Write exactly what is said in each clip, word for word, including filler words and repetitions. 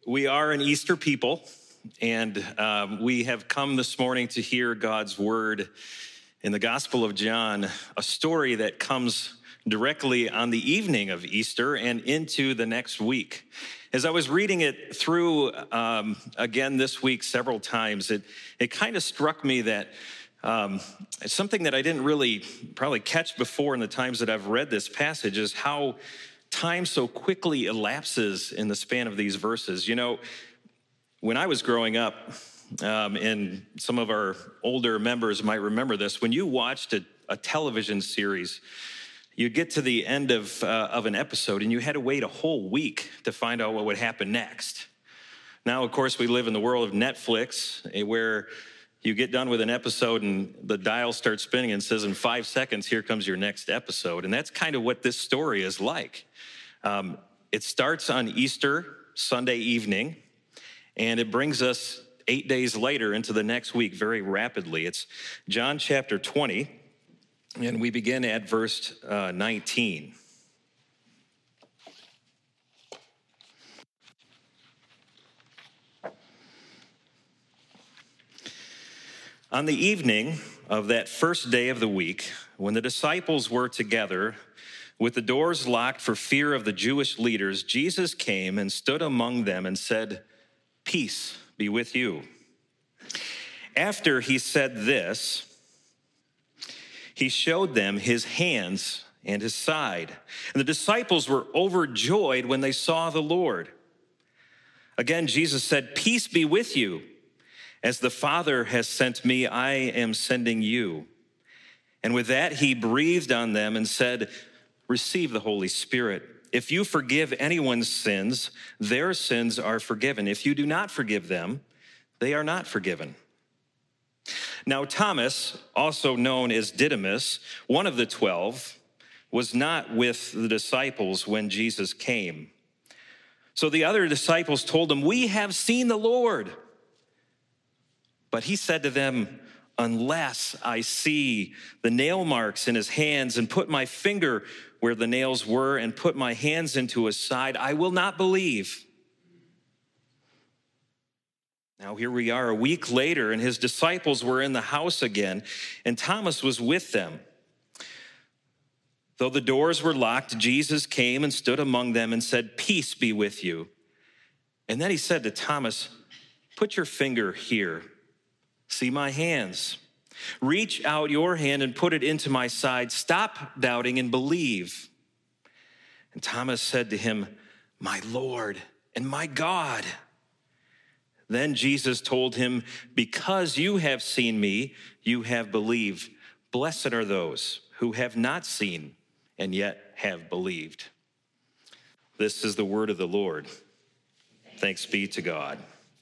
We are an Easter people, and um, we have come this morning to hear God's word in the Gospel of John, a story that comes directly on the evening of Easter and into the next week. As I was reading it through um, again this week several times, it, it kind of struck me that um, it's something that I didn't really probably catch before in the times that I've read this passage is how time so quickly elapses in the span of these verses. You know, when I was growing up, um, and some of our older members might remember this, when you watched a, a television series, you'd get to the end of, uh, of an episode and you had to wait a whole week to find out what would happen next. Now, of course, we live in the world of Netflix, where you get done with an episode and the dial starts spinning and says, in five seconds, here comes your next episode. And that's kind of what this story is like. Um, it starts on Easter Sunday evening, and it brings us eight days later into the next week very rapidly. It's John chapter twenty, and we begin at verse uh, nineteen. On the evening of that first day of the week, when the disciples were together, with the doors locked for fear of the Jewish leaders, Jesus came and stood among them and said, "Peace be with you." After he said this, he showed them his hands and his side. And the disciples were overjoyed when they saw the Lord. Again, Jesus said, "Peace be with you. As the Father has sent me, I am sending you." And with that, he breathed on them and said, "Receive the Holy Spirit. If you forgive anyone's sins, their sins are forgiven. If you do not forgive them, they are not forgiven." Now, Thomas, also known as Didymus, one of the twelve, was not with the disciples when Jesus came. So the other disciples told him, "We have seen the Lord." But he said to them, "Unless I see the nail marks in his hands and put my finger where the nails were and put my hands into his side, I will not believe." Now here we are a week later, and his disciples were in the house again, and Thomas was with them. Though the doors were locked, Jesus came and stood among them and said, "Peace be with you." And then he said to Thomas, "Put your finger here. See my hands. Reach out your hand and put it into my side. Stop doubting and believe." And Thomas said to him, "My Lord and my God." Then Jesus told him, "Because you have seen me, you have believed. Blessed are those who have not seen and yet have believed." This is the word of the Lord. Thanks be to God.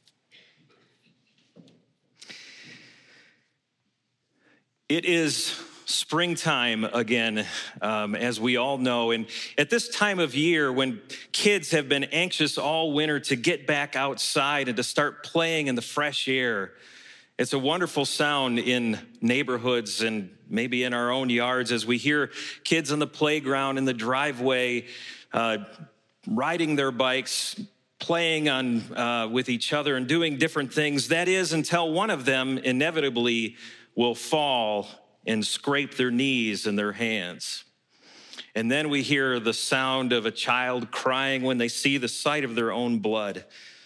It is springtime again, um, as we all know. And at this time of year, when kids have been anxious all winter to get back outside and to start playing in the fresh air, it's a wonderful sound in neighborhoods and maybe in our own yards as we hear kids on the playground, in the driveway, uh, riding their bikes, playing on uh, with each other and doing different things. That is, until one of them inevitably will fall and scrape their knees and their hands. And then we hear the sound of a child crying when they see the sight of their own blood.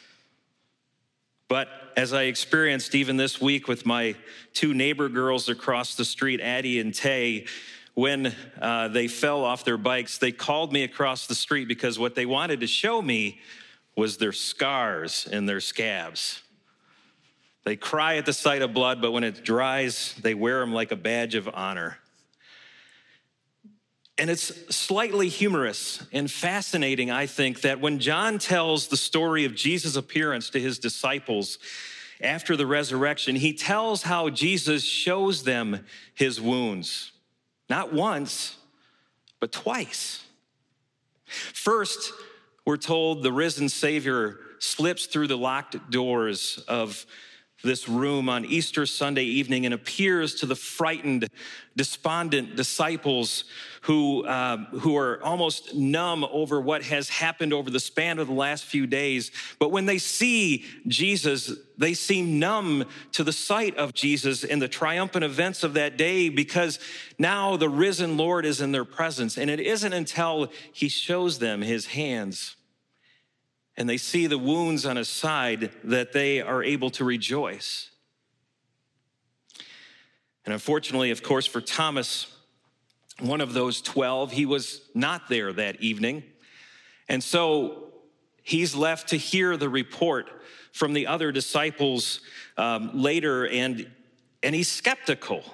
But as I experienced even this week with my two neighbor girls across the street, Addie and Tay, when uh, they fell off their bikes, they called me across the street because what they wanted to show me was their scars and their scabs. They cry at the sight of blood, but when it dries, they wear them like a badge of honor. And it's slightly humorous and fascinating, I think, that when John tells the story of Jesus' appearance to his disciples after the resurrection, he tells how Jesus shows them his wounds. Not once, but twice. First, we're told the risen Savior slips through the locked doors of this room on Easter Sunday evening and appears to the frightened, despondent disciples who, uh, who are almost numb over what has happened over the span of the last few days. But when they see Jesus, they seem numb to the sight of Jesus and the triumphant events of that day, because now the risen Lord is in their presence. And it isn't until he shows them his hands and they see the wounds on his side that they are able to rejoice. And unfortunately, of course, for Thomas, one of those twelve, he was not there that evening. And so he's left to hear the report from the other disciples um, later, and, and he's skeptical.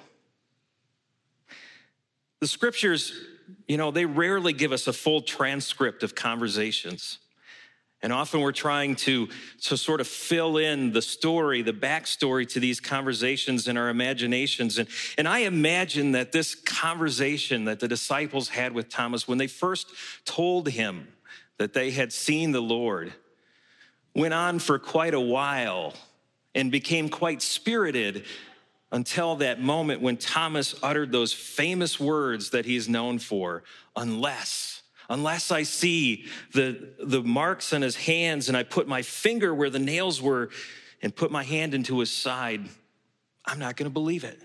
The scriptures, you know, they rarely give us a full transcript of conversations. And often we're trying to, to sort of fill in the story, the backstory to these conversations in our imaginations. And, and I imagine that this conversation that the disciples had with Thomas when they first told him that they had seen the Lord went on for quite a while and became quite spirited until that moment when Thomas uttered those famous words that he's known for, unless... Unless I see the, the marks on his hands and I put my finger where the nails were and put my hand into his side, I'm not going to believe it.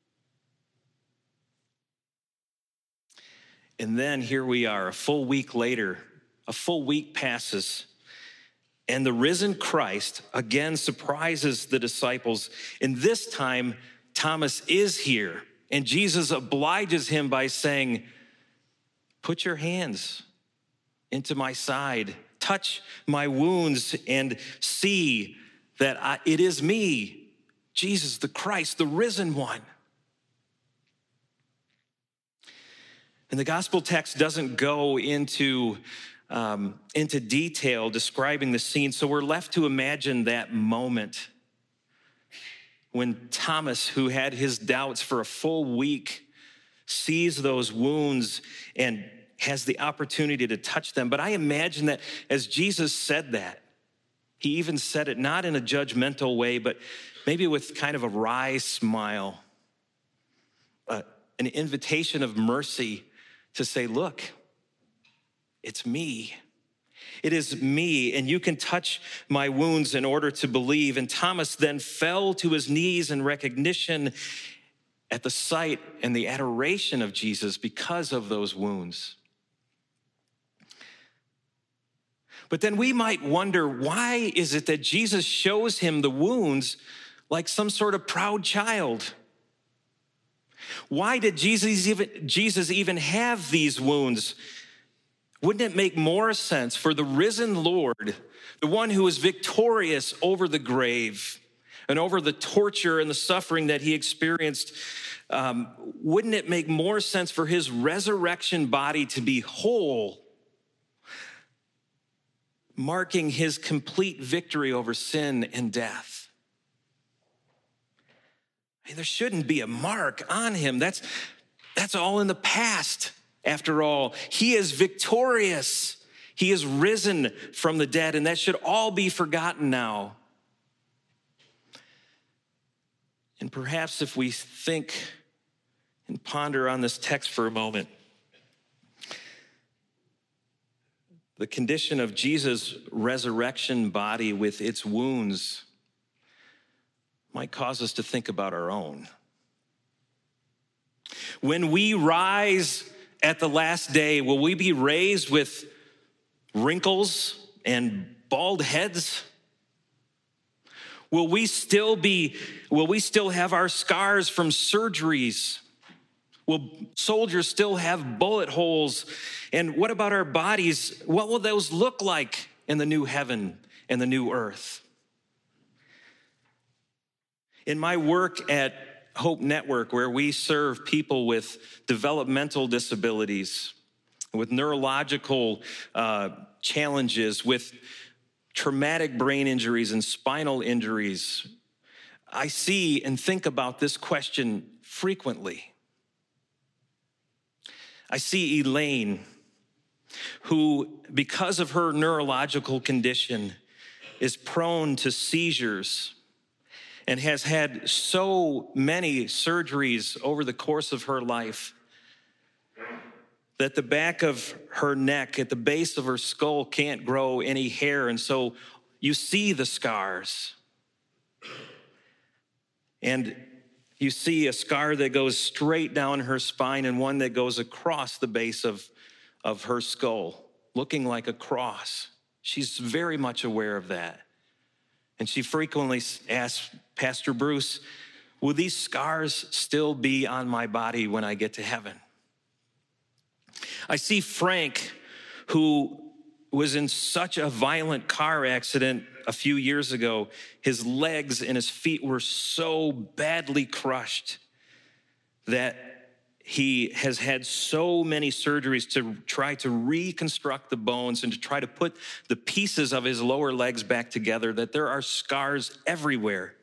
And then here we are, a full week later, a full week passes, and the risen Christ again surprises the disciples. And this time, Thomas is here, and Jesus obliges him by saying, put your hands into my side, touch my wounds, and see that I, it is me, Jesus the Christ, the risen one. And the gospel text doesn't go into, um, into detail describing the scene, so we're left to imagine that moment when Thomas, who had his doubts for a full week, sees those wounds and has the opportunity to touch them. But I imagine that as Jesus said that, he even said it not in a judgmental way, but maybe with kind of a wry smile, uh, an invitation of mercy to say, look, it's me. It is me, and you can touch my wounds in order to believe. And Thomas then fell to his knees in recognition at the sight and the adoration of Jesus because of those wounds. But then we might wonder, why is it that Jesus shows him the wounds like some sort of proud child? Why did Jesus even, Jesus even have these wounds? Wouldn't it make more sense for the risen Lord, the one who is victorious over the grave and over the torture and the suffering that he experienced, um, wouldn't it make more sense for his resurrection body to be whole, marking his complete victory over sin and death? I mean, there shouldn't be a mark on him. That's, that's all in the past. After all, he is victorious. He is risen from the dead, and that should all be forgotten now. And perhaps if we think and ponder on this text for a moment, the condition of Jesus' resurrection body with its wounds might cause us to think about our own. When we rise at the last day, will we be raised with wrinkles and bald heads? Will we still be, will we still have our scars from surgeries? Will soldiers still have bullet holes? And what about our bodies? What will those look like in the new heaven and the new earth? In my work at Hope Network, where we serve people with developmental disabilities, with neurological uh, challenges, with traumatic brain injuries and spinal injuries, I see and think about this question frequently. I see Elaine, who, because of her neurological condition, is prone to seizures and has had so many surgeries over the course of her life that the back of her neck, at the base of her skull, can't grow any hair. And so you see the scars. And you see a scar that goes straight down her spine and one that goes across the base of, of her skull, looking like a cross. She's very much aware of that. And she frequently asks Pastor Bruce, will these scars still be on my body when I get to heaven? I see Frank, who was in such a violent car accident a few years ago. His legs and his feet were so badly crushed that he has had so many surgeries to try to reconstruct the bones and to try to put the pieces of his lower legs back together, that there are scars everywhere.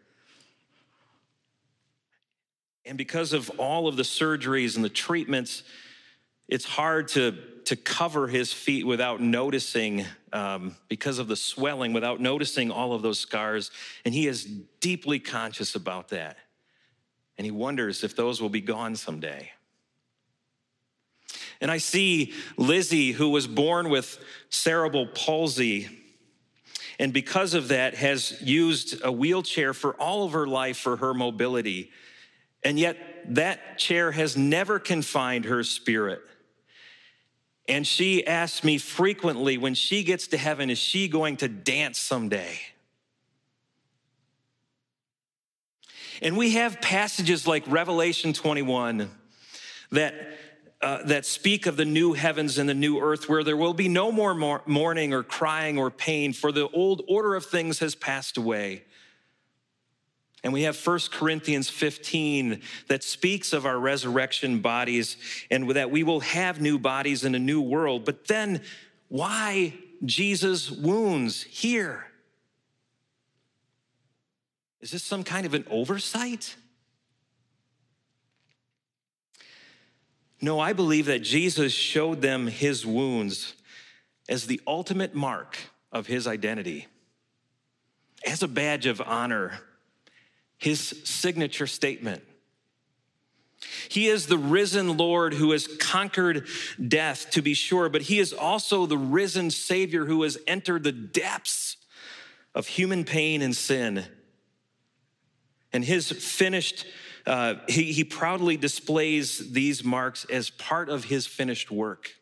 And because of all of the surgeries and the treatments, it's hard to, to cover his feet without noticing, um, because of the swelling, without noticing all of those scars. And he is deeply conscious about that. And he wonders if those will be gone someday. And I see Lizzie, who was born with cerebral palsy, and because of that has used a wheelchair for all of her life for her mobility. And yet that chair has never confined her spirit. And she asks me frequently, when she gets to heaven, is she going to dance someday? And we have passages like Revelation twenty-one that Uh, that speak of the new heavens and the new earth, where there will be no more mourning or crying or pain, for the old order of things has passed away. And we have First Corinthians fifteen that speaks of our resurrection bodies and that we will have new bodies in a new world. But then why Jesus' wounds here? Is this some kind of an oversight? No, I believe that Jesus showed them his wounds as the ultimate mark of his identity, as a badge of honor, his signature statement. He is the risen Lord who has conquered death, to be sure, but he is also the risen Savior who has entered the depths of human pain and sin. And his finished Uh, he, he proudly displays these marks as part of his finished work.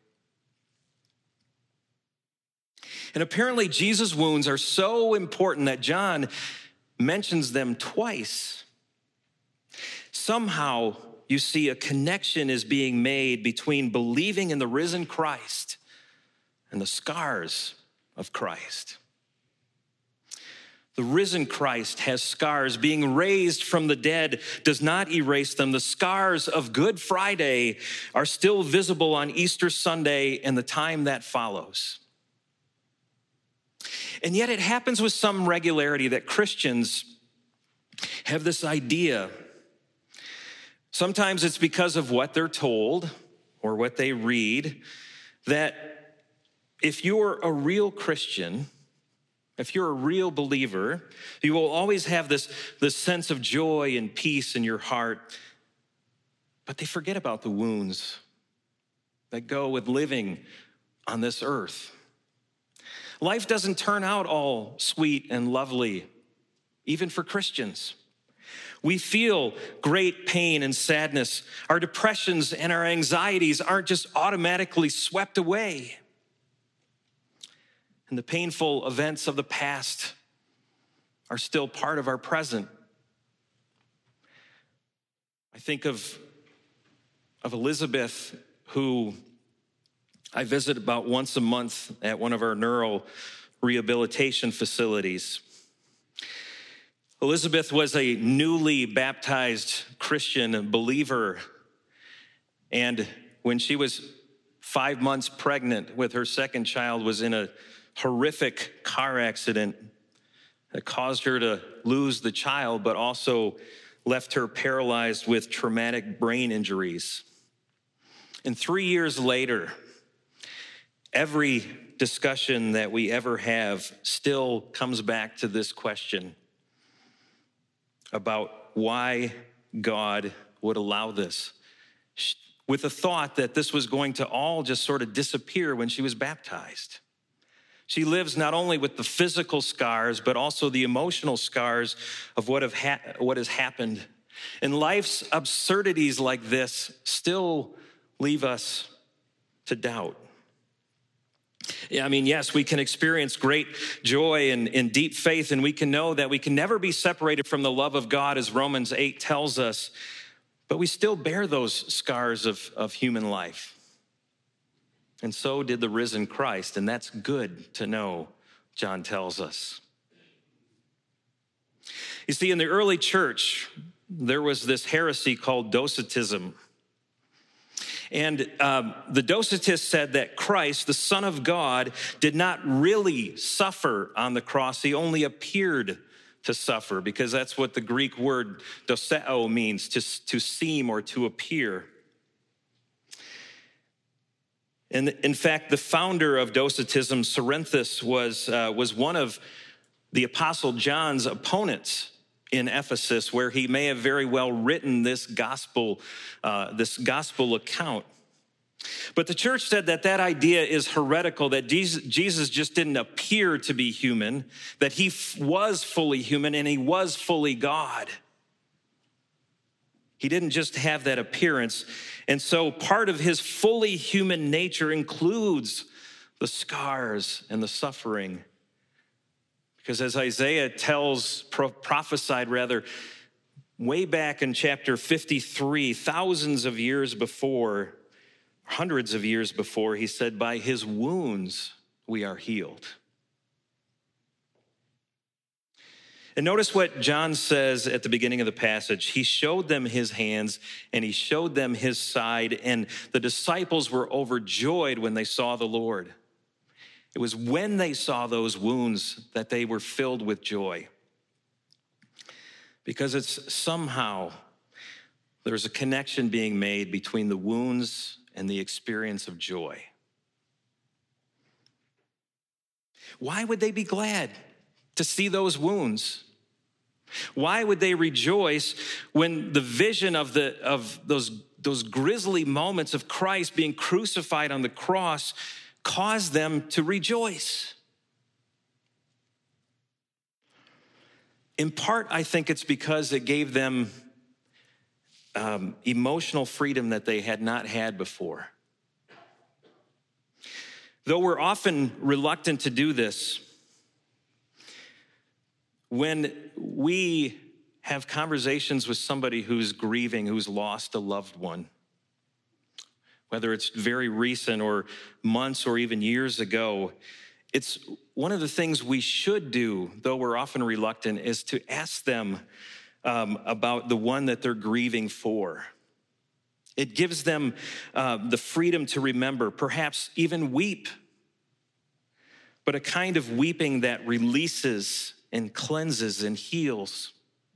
And apparently Jesus' wounds are so important that John mentions them twice. Somehow you see a connection is being made between believing in the risen Christ and the scars of Christ. The risen Christ has scars. Being raised from the dead does not erase them. The scars of Good Friday are still visible on Easter Sunday and the time that follows. And yet it happens with some regularity that Christians have this idea. Sometimes it's because of what they're told or what they read, that if you're a real Christian, if you're a real believer, you will always have this, this sense of joy and peace in your heart. But they forget about the wounds that go with living on this earth. Life doesn't turn out all sweet and lovely, even for Christians. We feel great pain and sadness. Our depressions and our anxieties aren't just automatically swept away. And the painful events of the past are still part of our present. I think of, of Elizabeth, who I visit about once a month at one of our neuro rehabilitation facilities. Elizabeth was a newly baptized Christian believer, and when she was five months pregnant with her second child, was in a horrific car accident that caused her to lose the child, but also left her paralyzed with traumatic brain injuries. And three years later, every discussion that we ever have still comes back to this question: about why God would allow this, with the thought that this was going to all just sort of disappear when she was baptized. She lives not only with the physical scars, but also the emotional scars of what, have ha- what has happened. And life's absurdities like this still leave us to doubt. Yeah, I mean, yes, we can experience great joy and, and deep faith, and we can know that we can never be separated from the love of God, as Romans eight tells us, but we still bear those scars of, of human life. And so did the risen Christ, and that's good to know, John tells us. You see, in the early church, there was this heresy called Docetism. And um, the Docetists said that Christ, the Son of God, did not really suffer on the cross. He only appeared to suffer, because that's what the Greek word doceo means, to, to seem or to appear. And in fact, the founder of Docetism, Cerinthus, was, uh, was one of the Apostle John's opponents in Ephesus, where he may have very well written this gospel, uh, this gospel account. But the church said that that idea is heretical, that Jesus just didn't appear to be human, that he was fully human and he was fully God. He didn't just have that appearance. And so part of his fully human nature includes the scars and the suffering. Because as Isaiah tells, prophesied rather, way back in chapter fifty-three, thousands of years before, hundreds of years before, he said, by his wounds we are healed. And notice what John says at the beginning of the passage. He showed them his hands and he showed them his side, and the disciples were overjoyed when they saw the Lord. It was when they saw those wounds that they were filled with joy. Because it's somehow, there's a connection being made between the wounds and the experience of joy. Why would they be glad to see those wounds? Why would they rejoice when the vision of the of those, those grisly moments of Christ being crucified on the cross caused them to rejoice? In part, I think it's because it gave them um, emotional freedom that they had not had before. Though we're often reluctant to do this, when we have conversations with somebody who's grieving, who's lost a loved one, whether it's very recent or months or even years ago, it's one of the things we should do, though we're often reluctant, is to ask them um, about the one that they're grieving for. It gives them uh, the freedom to remember, perhaps even weep, but a kind of weeping that releases and cleanses and heals.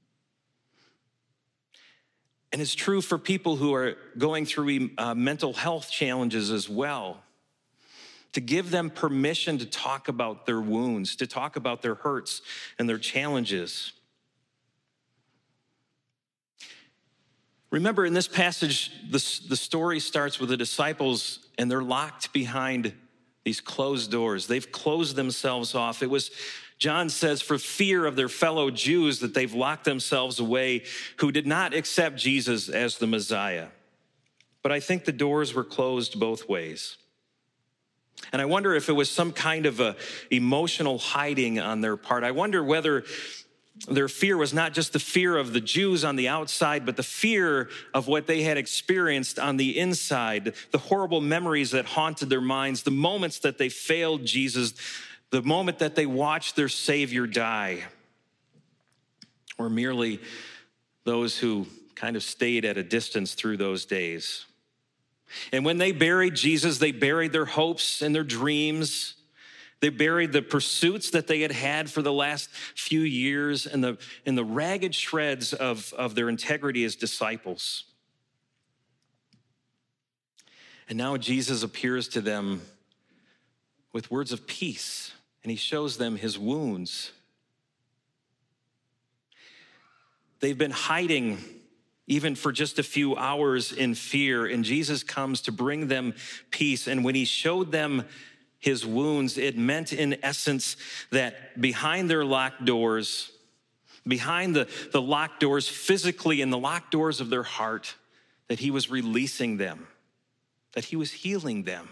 And it's true for people who are going through uh, mental health challenges as well, to give them permission to talk about their wounds, to talk about their hurts and their challenges. Remember, in this passage, the, the story starts with the disciples, and they're locked behind these closed doors. They've closed themselves off. It was, John says, for fear of their fellow Jews that they've locked themselves away, who did not accept Jesus as the Messiah. But I think the doors were closed both ways. And I wonder if it was some kind of a emotional hiding on their part. I wonder whether their fear was not just the fear of the Jews on the outside, but the fear of what they had experienced on the inside, the horrible memories that haunted their minds, the moments that they failed Jesus, the moment that they watched their Savior die, or merely those who kind of stayed at a distance through those days. And when they buried Jesus, they buried their hopes and their dreams. They buried the pursuits that they had had for the last few years and the, and the ragged shreds of, of their integrity as disciples. And now Jesus appears to them with words of peace, and he shows them his wounds. They've been hiding even for just a few hours in fear, and Jesus comes to bring them peace. And when he showed them his wounds, it meant in essence that behind their locked doors, behind the, the locked doors physically and the locked doors of their heart, that he was releasing them, that he was healing them.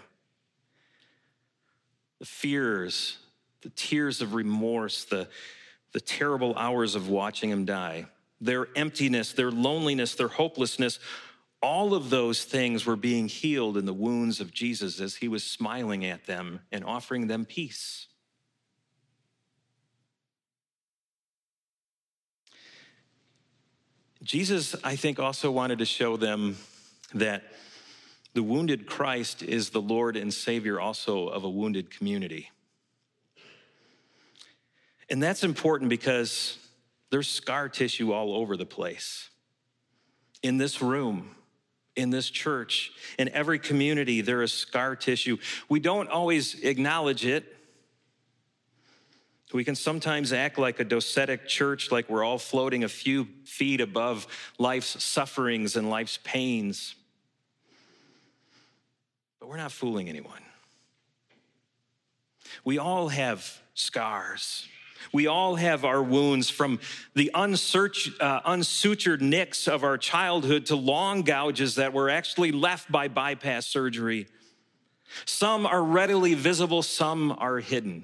The fears, the tears of remorse, the, the terrible hours of watching him die, their emptiness, their loneliness, their hopelessness, all of those things were being healed in the wounds of Jesus as he was smiling at them and offering them peace. Jesus, I think, also wanted to show them that the wounded Christ is the Lord and Savior also of a wounded community. And that's important because there's scar tissue all over the place. In this room, in this church, in every community, there is scar tissue. We don't always acknowledge it. We can sometimes act like a docetic church, like we're all floating a few feet above life's sufferings and life's pains. But we're not fooling anyone. We all have scars. We all have our wounds, from the unsearch, uh, unsutured nicks of our childhood to long gouges that were actually left by bypass surgery. Some are readily visible, some are hidden.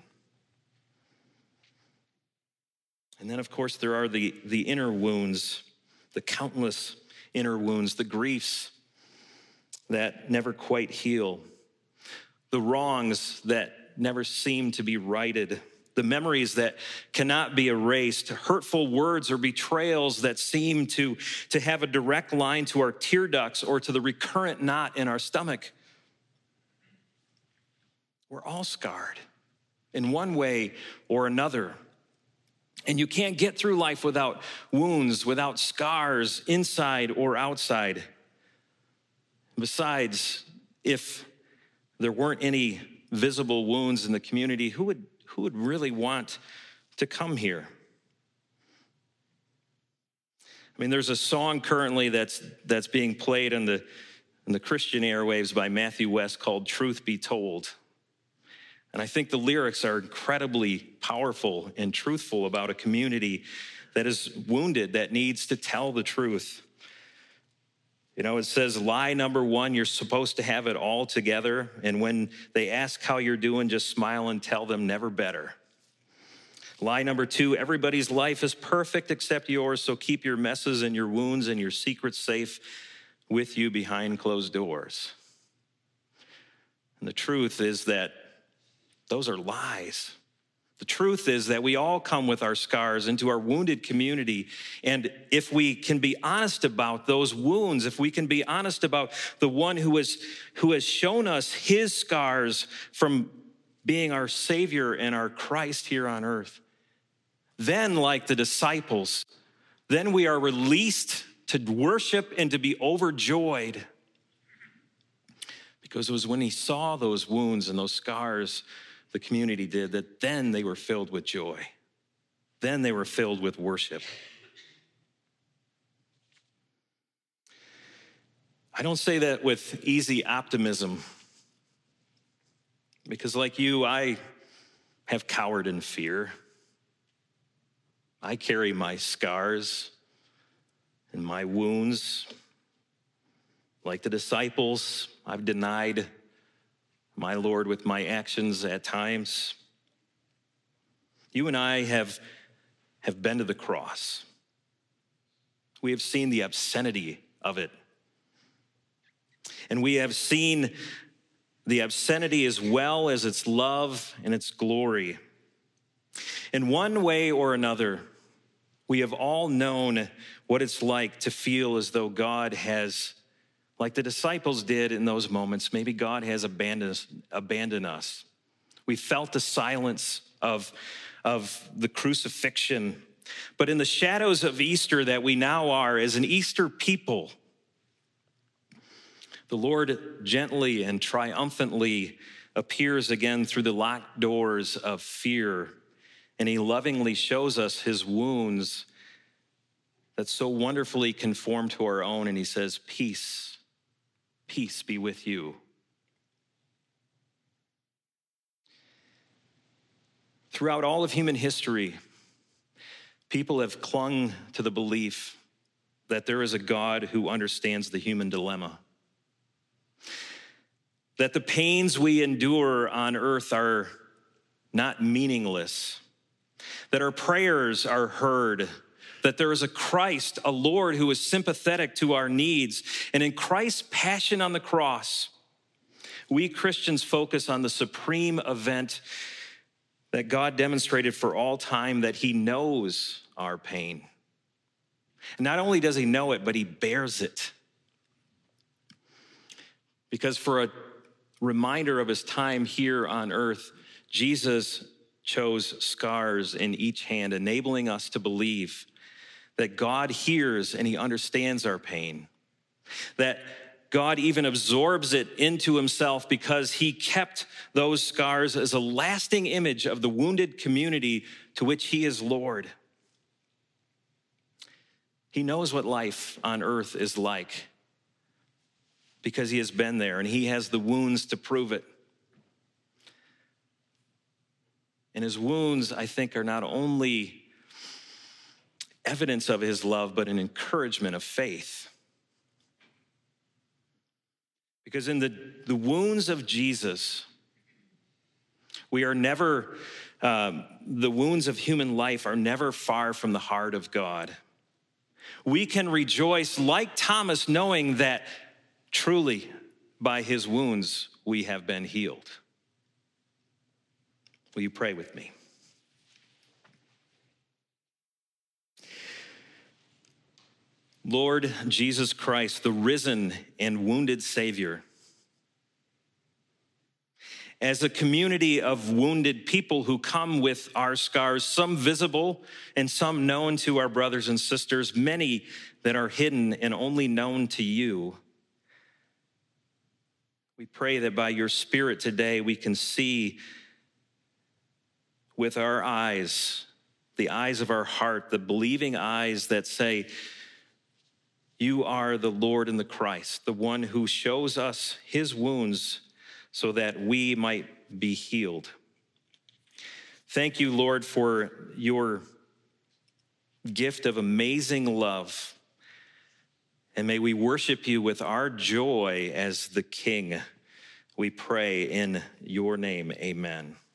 And then, of course, there are the, the inner wounds, the countless inner wounds, the griefs that never quite heal, the wrongs that never seem to be righted, the memories that cannot be erased, hurtful words or betrayals that seem to, to have a direct line to our tear ducts or to the recurrent knot in our stomach. We're all scarred in one way or another. And you can't get through life without wounds, without scars, inside or outside. Besides, if there weren't any visible wounds in the community, who would who would really want to come here? I mean, there's a song currently that's that's being played on the in the Christian airwaves by Matthew West called "Truth Be Told." And I think the lyrics are incredibly powerful and truthful about a community that is wounded, that needs to tell the truth. You know, it says, lie number one, you're supposed to have it all together. And when they ask how you're doing, just smile and tell them never better. Lie number two, everybody's life is perfect except yours, so keep your messes and your wounds and your secrets safe with you behind closed doors. And the truth is that those are lies. The truth is that we all come with our scars into our wounded community. And if we can be honest about those wounds, if we can be honest about the one who has, who has shown us his scars from being our Savior and our Christ here on earth, then, like the disciples, then we are released to worship and to be overjoyed. Because it was when he saw those wounds and those scars, the community did, that then they were filled with joy. Then they were filled with worship. I don't say that with easy optimism, because like you, I have cowered in fear. I carry my scars and my wounds. Like the disciples, I've denied my Lord with my actions at times. You and I have, have been to the cross. We have seen the obscenity of it. And we have seen the obscenity as well as its love and its glory. In one way or another, we have all known what it's like to feel as though God has, like the disciples did in those moments, maybe God has abandoned, abandoned us. We felt the silence of, of the crucifixion. But in the shadows of Easter that we now are, as an Easter people, the Lord gently and triumphantly appears again through the locked doors of fear, and he lovingly shows us his wounds that's so wonderfully conformed to our own, and he says, peace, peace be with you. Throughout all of human history, people have clung to the belief that there is a God who understands the human dilemma, that the pains we endure on earth are not meaningless, that our prayers are heard, that there is a Christ, a Lord who is sympathetic to our needs. And in Christ's passion on the cross, we Christians focus on the supreme event that God demonstrated for all time, that he knows our pain. And not only does he know it, but he bears it. Because for a reminder of his time here on earth, Jesus chose scars in each hand, enabling us to believe that God hears and he understands our pain, that God even absorbs it into himself because he kept those scars as a lasting image of the wounded community to which he is Lord. He knows what life on earth is like because he has been there and he has the wounds to prove it. And his wounds, I think, are not only evidence of his love, but an encouragement of faith. Because in the, the wounds of Jesus, we are never, um, the wounds of human life are never far from the heart of God. We can rejoice like Thomas, knowing that truly by his wounds we have been healed. Will you pray with me? Lord Jesus Christ, the risen and wounded Savior, as a community of wounded people who come with our scars, some visible and some known to our brothers and sisters, many that are hidden and only known to you, we pray that by your Spirit today we can see with our eyes, the eyes of our heart, the believing eyes that say, you are the Lord and the Christ, the one who shows us his wounds so that we might be healed. Thank you, Lord, for your gift of amazing love. And may we worship you with our joy as the King. We pray in your name, amen.